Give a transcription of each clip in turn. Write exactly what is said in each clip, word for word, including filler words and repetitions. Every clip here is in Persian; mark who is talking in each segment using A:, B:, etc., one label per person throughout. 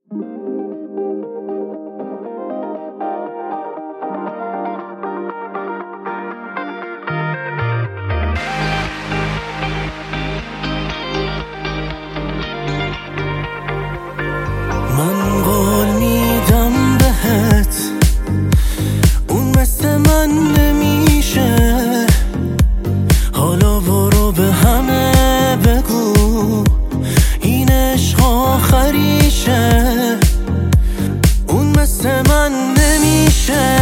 A: من قول میدم بهت اون مثل من نمیشه، حالا برو به همه بگو این عشق آخریشه. اون مثل من نمیشه،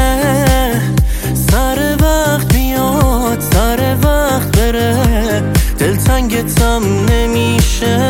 A: سر وقت بیاد سر وقت بره، دلتنگتم نمیشه.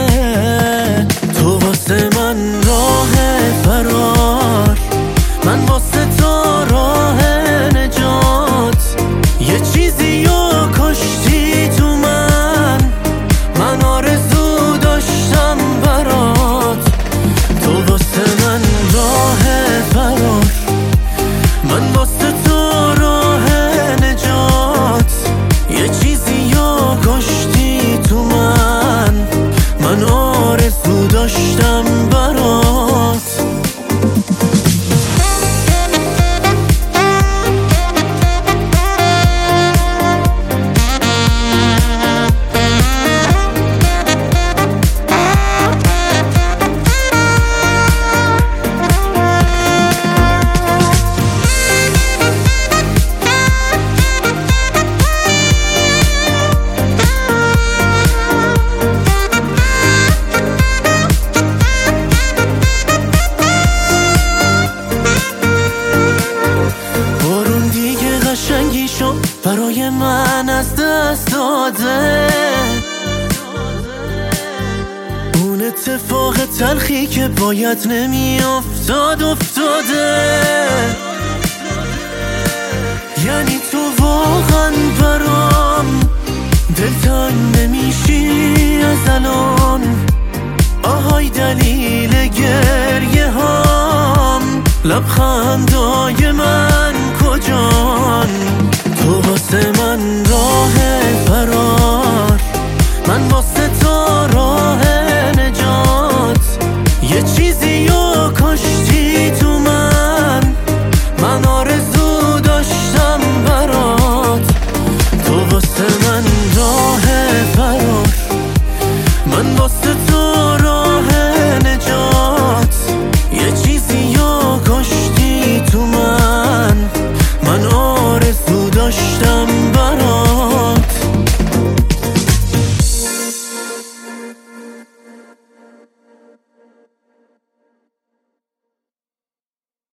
A: تو واسه من راه فرار، من واسه تو راه نجات. یه چیزی رو کشتی تو من، من آرزو داشتم برات. تو واسه من راه فرار، من واسه تو راه نجات. یه چیزی رو کشتی تو من، من آرزو داشتم برات. قشنگی شو برای من از دست داده، اون اتفاق تلخی که باید نمی افتاد افتاده. یعنی تو واقعا برام دلتنگ نمیشی از الان. آهای دلیل گریه هام، لبخندای من کجان؟ تو واسه من راه فرار، من واسه تو راه